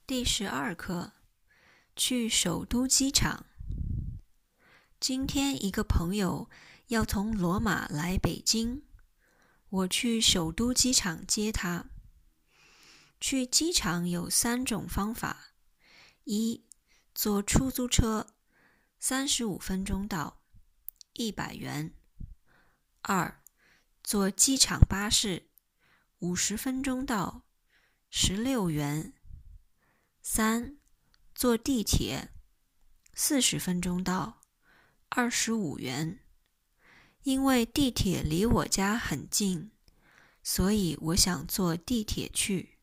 第12课，去首都机场。今天一个朋友要从罗马来北京，我去首都机场接他。去机场有3种方法：一、坐出租车，35分钟到，100元；二、坐机场巴士，50分钟到，16元；三、坐地铁，40分钟到，25元。因为地铁离我家很近，所以我想坐地铁去。